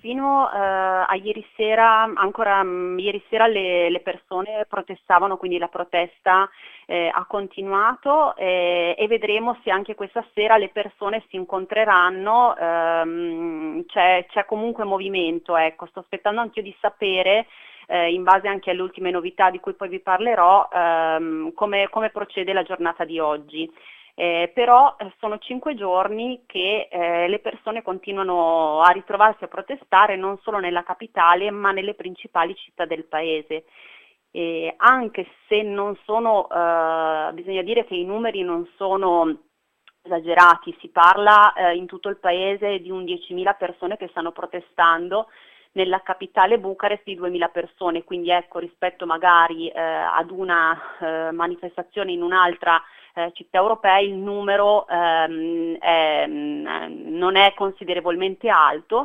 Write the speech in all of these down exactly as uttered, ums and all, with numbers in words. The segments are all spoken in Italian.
fino eh, a ieri sera, ancora mh, ieri sera le, le persone protestavano, quindi la protesta eh, ha continuato eh, e vedremo se anche questa sera le persone si incontreranno, ehm, c'è, c'è comunque movimento, ecco, sto aspettando anch'io di sapere, eh, in base anche alle ultime novità di cui poi vi parlerò, ehm, come, come procede la giornata di oggi. Eh, però eh, sono cinque giorni che eh, le persone continuano a ritrovarsi a protestare non solo nella capitale ma nelle principali città del paese. E anche se non sono, eh, bisogna dire che i numeri non sono esagerati, si parla eh, in tutto il paese di un diecimila persone che stanno protestando, nella capitale Bucarest di duemila persone, quindi ecco, rispetto magari eh, ad una eh, manifestazione in un'altra eh, città europea il numero ehm, è, non è considerevolmente alto,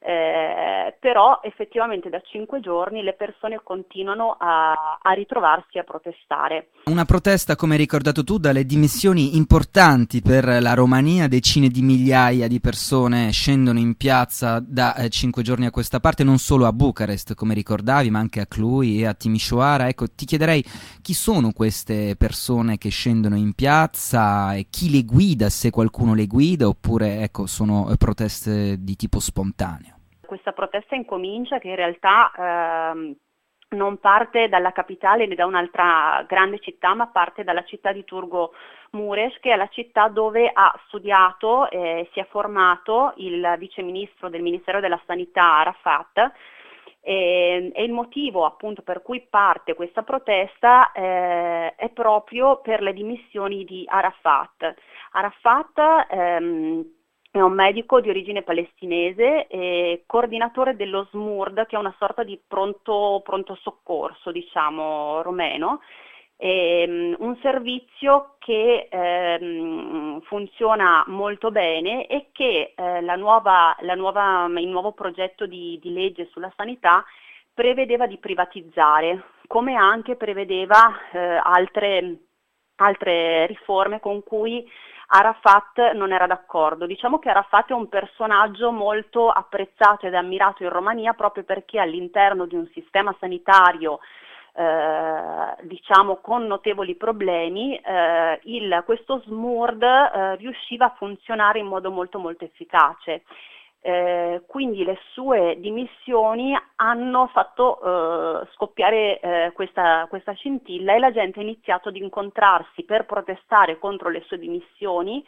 eh, però effettivamente da cinque giorni le persone continuano a, a ritrovarsi a protestare. Una protesta, come hai ricordato tu, dalle dimensioni importanti per la Romania, decine di migliaia di persone scendono in piazza da eh, cinque giorni a questa parte, non solo a Bucarest, come ricordavi, ma anche a Cluj e a Timișoara. Ecco, ti chiederei chi sono queste persone che scendono in piazza e chi le guida, se qualcuno le guida, oppure ecco, sono eh, proteste di tipo spontaneo. Questa protesta incomincia che in realtà ehm, non parte dalla capitale né da un'altra grande città, ma parte dalla città di Turgo Mureș, che è la città dove ha studiato e eh, si è formato il viceministro del Ministero della Sanità Arafat, e, e il motivo appunto per cui parte questa protesta eh, è proprio per le dimissioni di Arafat. Arafat ehm, è un medico di origine palestinese e coordinatore dello S M U R D, che è una sorta di pronto, pronto soccorso, diciamo, romeno, e, um, un servizio che ehm, funziona molto bene e che eh, la nuova, la nuova, il nuovo progetto di, di legge sulla sanità prevedeva di privatizzare, come anche prevedeva eh, altre, altre riforme con cui Arafat non era d'accordo. Diciamo che Arafat è un personaggio molto apprezzato ed ammirato in Romania proprio perché all'interno di un sistema sanitario eh, diciamo con notevoli problemi eh, il, questo S M U R D eh, riusciva a funzionare in modo molto molto efficace. Eh, quindi le sue dimissioni hanno fatto eh, scoppiare eh, questa, questa scintilla e la gente ha iniziato ad incontrarsi per protestare contro le sue dimissioni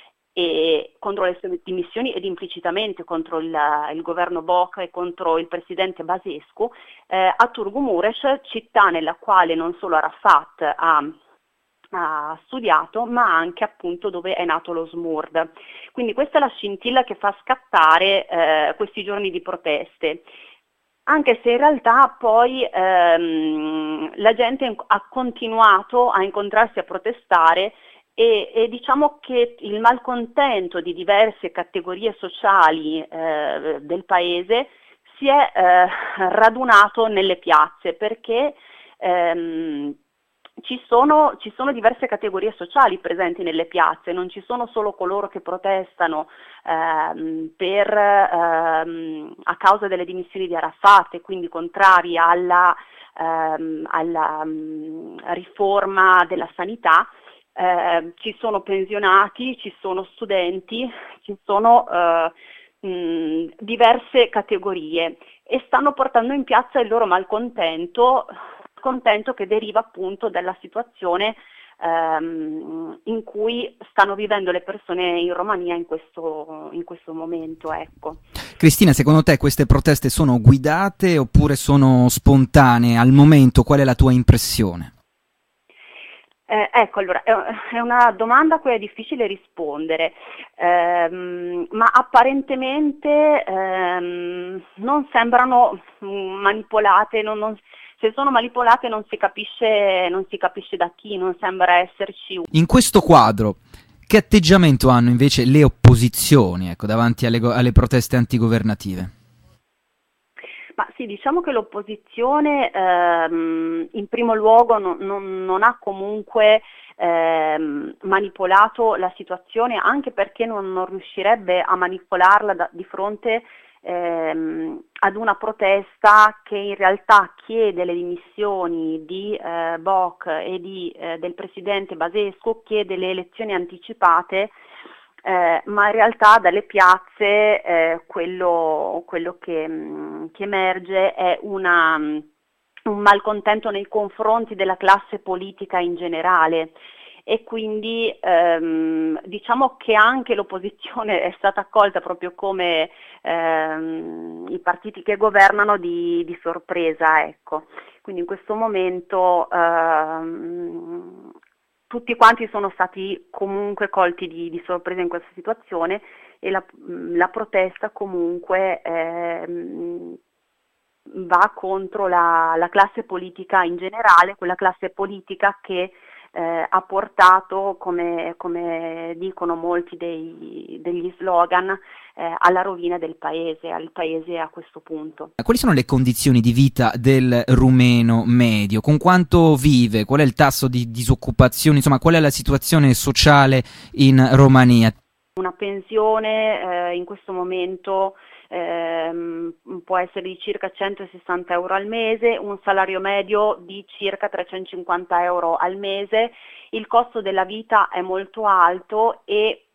e contro le sue dimissioni ed implicitamente contro il, il governo Boc e contro il presidente Basescu eh, a Turgu Mureș, città nella quale non solo Arafat ha ha studiato, ma anche appunto dove è nato lo S M U R D. Quindi questa è la scintilla che fa scattare eh, questi giorni di proteste, anche se in realtà poi ehm, la gente ha continuato a incontrarsi a protestare e, e diciamo che il malcontento di diverse categorie sociali eh, del paese si è eh, radunato nelle piazze perché ehm, Ci sono, ci sono diverse categorie sociali presenti nelle piazze, non ci sono solo coloro che protestano ehm, per, ehm, a causa delle dimissioni di Arafat e quindi contrari alla, ehm, alla um, riforma della sanità, eh, ci sono pensionati, ci sono studenti, ci sono eh, mh, diverse categorie e stanno portando in piazza il loro malcontento contento che deriva appunto dalla situazione ehm, in cui stanno vivendo le persone in Romania in questo, in questo momento. Ecco. Cristina, secondo te queste proteste sono guidate oppure sono spontanee? Al momento qual è la tua impressione? Eh, ecco, allora, è una domanda a cui è difficile rispondere, ehm, ma apparentemente ehm, non sembrano mh, manipolate, non, non se sono manipolate non si capisce, non si capisce da chi, non sembra esserci. In questo quadro, che atteggiamento hanno invece le opposizioni, ecco, davanti alle, alle proteste antigovernative? Ma sì, diciamo che l'opposizione ehm, in primo luogo non, non, non ha comunque ehm, manipolato la situazione, anche perché non, non riuscirebbe a manipolarla da, di fronte ehm, ad una protesta che in realtà chiede le dimissioni di eh, Boc e di, eh, del presidente Basescu, chiede le elezioni anticipate, eh, ma in realtà dalle piazze eh, quello, quello che, mh, che emerge è una, mh, un malcontento nei confronti della classe politica in generale. E quindi ehm, diciamo che anche l'opposizione è stata accolta proprio come ehm, i partiti che governano di, di sorpresa, ecco. Quindi in questo momento ehm, tutti quanti sono stati comunque colti di, di sorpresa in questa situazione e la, la protesta comunque ehm, va contro la, la classe politica in generale, quella classe politica che eh, ha portato, come, come dicono molti dei, degli slogan, eh, alla rovina del paese, al paese a questo punto. Quali sono le condizioni di vita del rumeno medio? Con quanto vive? Qual è il tasso di disoccupazione? Insomma, qual è la situazione sociale in Romania? Una pensione eh, in questo momento ehm, può essere di circa centosessanta euro al mese, un salario medio di circa trecentocinquanta euro al mese. Il costo della vita è molto alto e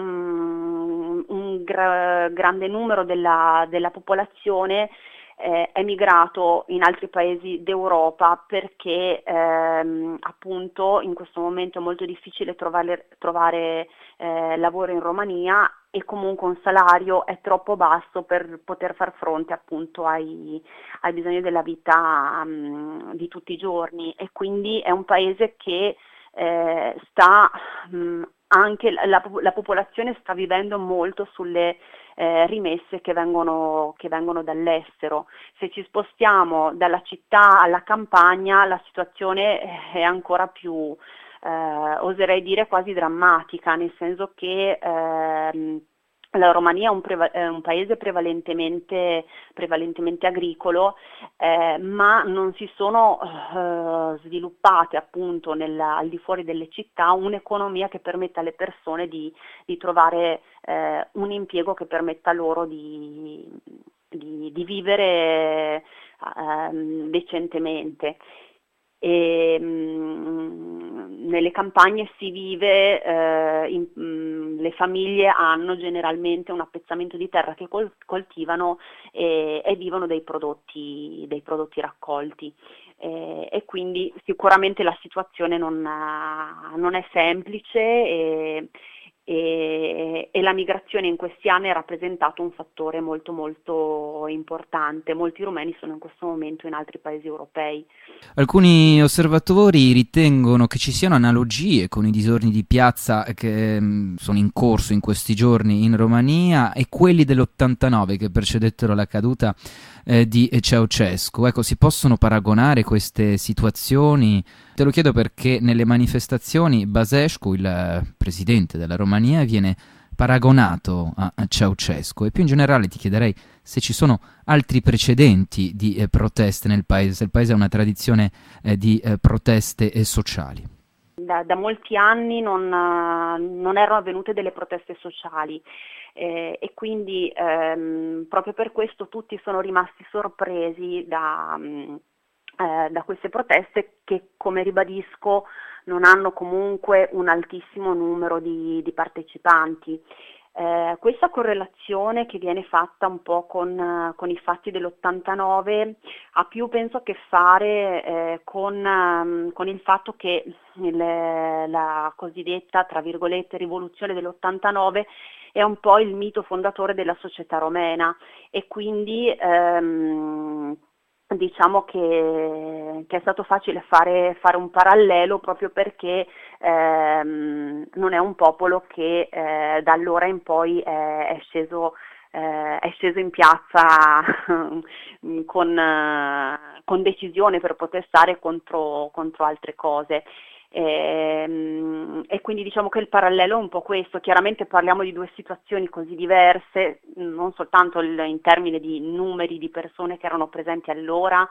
mm, un gra- grande numero della, della popolazione eh, è migrato in altri paesi d'Europa perché ehm, appunto in questo momento è molto difficile trovare, trovare eh, lavoro in Romania e comunque un salario è troppo basso per poter far fronte appunto ai, ai bisogni della vita um, di tutti i giorni, e quindi è un paese che eh, sta um, anche la, la, la popolazione sta vivendo molto sulle eh, rimesse che vengono, che vengono dall'estero. Se ci spostiamo dalla città alla campagna la situazione è ancora più Eh, oserei dire quasi drammatica, nel senso che ehm, la Romania è un, preva- è un paese prevalentemente, prevalentemente agricolo, eh, ma non si sono eh, sviluppate appunto nella, al di fuori delle città un'economia che permetta alle persone di, di trovare eh, un impiego che permetta loro di, di, di vivere eh, decentemente. E, mh, nelle campagne si vive, eh, in, mh, le famiglie hanno generalmente un appezzamento di terra che col- coltivano e, e vivono dei prodotti, dei prodotti raccolti. E, e quindi sicuramente la situazione non, ha- non è semplice e, e, e la migrazione in questi anni ha rappresentato un fattore molto molto importante. Molti rumeni sono in questo momento in altri paesi europei. Alcuni osservatori ritengono che ci siano analogie con i disordini di piazza che mh, sono in corso in questi giorni in Romania e quelli dell'ottantanove che precedettero la caduta eh, di Ceausescu. Ecco, si possono paragonare queste situazioni? Te lo chiedo perché nelle manifestazioni Basescu, il presidente della Romania, viene paragonato a, a Ceausescu, e più in generale ti chiederei se ci sono altri precedenti di eh, proteste nel paese, se il paese ha una tradizione eh, di eh, proteste eh, sociali. Da, da molti anni non, uh, non erano avvenute delle proteste sociali eh, e quindi ehm, proprio per questo tutti sono rimasti sorpresi da, um, eh, da queste proteste che, come ribadisco, non hanno comunque un altissimo numero di, di partecipanti. Eh, questa correlazione che viene fatta un po' con, uh, con i fatti dell'ottantanove ha più penso a che fare eh, con, um, con il fatto che il, la cosiddetta, tra virgolette, rivoluzione dell'ottantanove è un po' il mito fondatore della società romena e quindi ehm, diciamo che, che è stato facile fare, fare un parallelo proprio perché ehm, non è un popolo che eh, da allora in poi è, è sceso eh, è sceso in piazza con, eh, con decisione per protestare contro, contro altre cose. E, e quindi diciamo che il parallelo è un po' questo. Chiaramente parliamo di due situazioni così diverse, non soltanto il, in termini di numeri di persone che erano presenti allora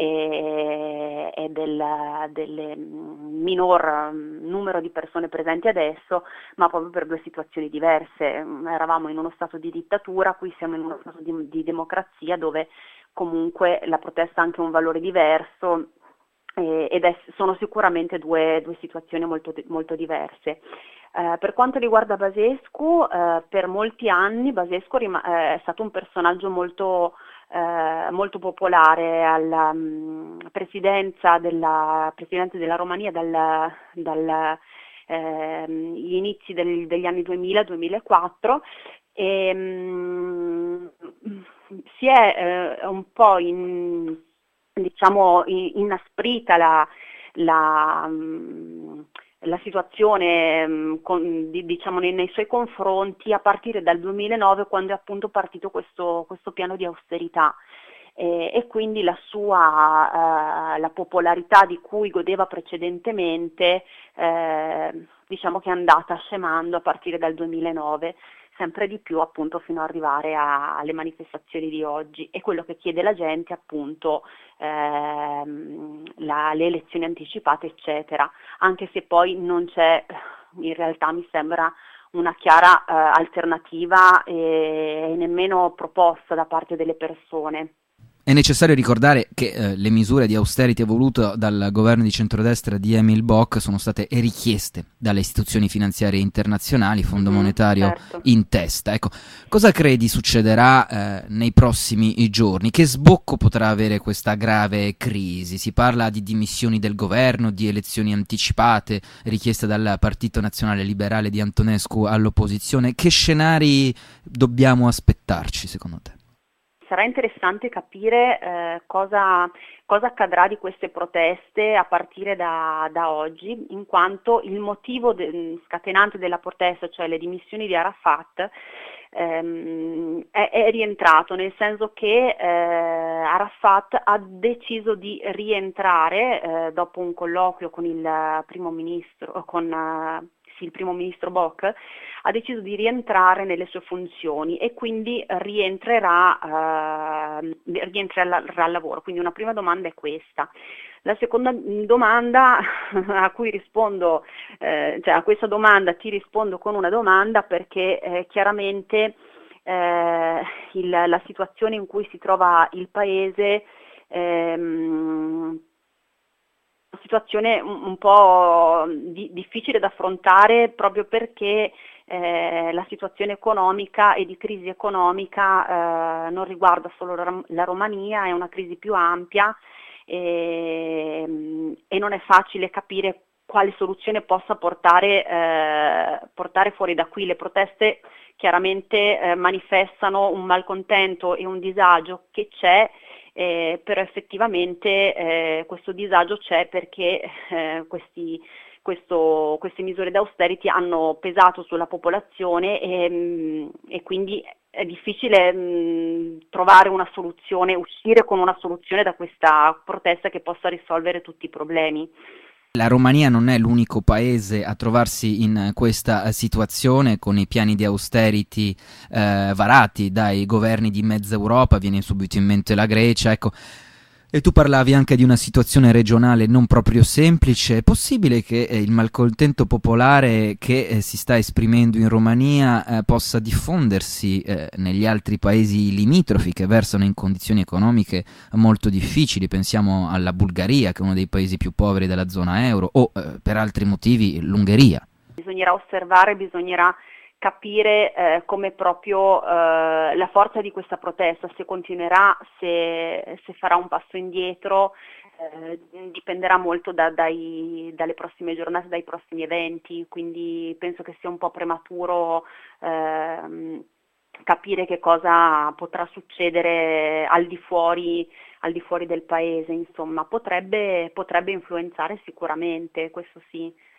e, e del, del minor numero di persone presenti adesso, ma proprio per due situazioni diverse. Eravamo in uno stato di dittatura, qui siamo in uno stato di, di democrazia dove comunque la protesta ha anche un valore diverso. Eh, ed è, sono sicuramente due, due situazioni molto, molto diverse. Eh, per quanto riguarda Basescu, eh, per molti anni Basescu rima- eh, è stato un personaggio molto, eh, molto popolare alla um, presidenza della, presidente della Romania dal, dal ehm, gli inizi del, degli anni duemila-duemilaquattro e um, si è eh, un po' in diciamo inasprita la, la, la situazione con, di, diciamo nei, nei suoi confronti a partire dal duemilanove, quando è appunto partito questo, questo piano di austerità e, e quindi la sua eh, la popolarità di cui godeva precedentemente eh, diciamo che è andata scemando a partire dal duemilanove, sempre di più appunto fino ad arrivare a, alle manifestazioni di oggi, e quello che chiede la gente appunto ehm, la, le elezioni anticipate eccetera, anche se poi non c'è in realtà mi sembra una chiara eh, alternativa e, e nemmeno proposta da parte delle persone. È necessario ricordare che eh, le misure di austerity volute dal governo di centrodestra di Emil Boc sono state richieste dalle istituzioni finanziarie internazionali, Fondo Mm-hmm, Monetario certo. in testa. Ecco, cosa credi succederà eh, nei prossimi giorni? Che sbocco potrà avere questa grave crisi? Si parla di dimissioni del governo, di elezioni anticipate richieste dal Partito Nazionale Liberale di Antonescu all'opposizione. Che scenari dobbiamo aspettarci, secondo te? Sarà interessante capire eh, cosa, cosa accadrà di queste proteste a partire da, da oggi, in quanto il motivo de- scatenante della protesta, cioè le dimissioni di Arafat, ehm, è, è rientrato, nel senso che eh, Arafat ha deciso di rientrare eh, dopo un colloquio con il primo ministro, con eh, sì, il primo ministro Boc, ha deciso di rientrare nelle sue funzioni e quindi rientrerà, eh, rientrerà al lavoro. Quindi una prima domanda è questa. La seconda domanda a cui rispondo, eh, cioè a questa domanda ti rispondo con una domanda, perché eh, chiaramente eh, il, la situazione in cui si trova il paese ehm, situazione un, un po' di, difficile da affrontare, proprio perché eh, la situazione economica e di crisi economica eh, non riguarda solo la, la Romania, è una crisi più ampia e, e non è facile capire quale soluzione possa portare, eh, portare fuori da qui. Le proteste chiaramente eh, manifestano un malcontento e un disagio che c'è, eh, però effettivamente eh, questo disagio c'è perché eh, questi, questo, queste misure d'austerity hanno pesato sulla popolazione e, e quindi è difficile mh, trovare una soluzione, uscire con una soluzione da questa protesta che possa risolvere tutti i problemi. La Romania non è l'unico paese a trovarsi in questa situazione, con i piani di austerity eh, varati dai governi di mezza Europa, viene subito in mente la Grecia, ecco. E tu parlavi anche di una situazione regionale non proprio semplice. È possibile che eh, il malcontento popolare che eh, si sta esprimendo in Romania eh, possa diffondersi eh, negli altri paesi limitrofi che versano in condizioni economiche molto difficili? Pensiamo alla Bulgaria, che è uno dei paesi più poveri della zona euro, o eh, per altri motivi l'Ungheria. Bisognerà osservare, bisognerà capire eh, come proprio eh, la forza di questa protesta, se continuerà, se, se farà un passo indietro, eh, dipenderà molto da, dai, dalle prossime giornate, dai prossimi eventi, quindi penso che sia un po' prematuro eh, capire che cosa potrà succedere al di fuori, al di fuori del paese, insomma, potrebbe, potrebbe influenzare sicuramente, questo sì.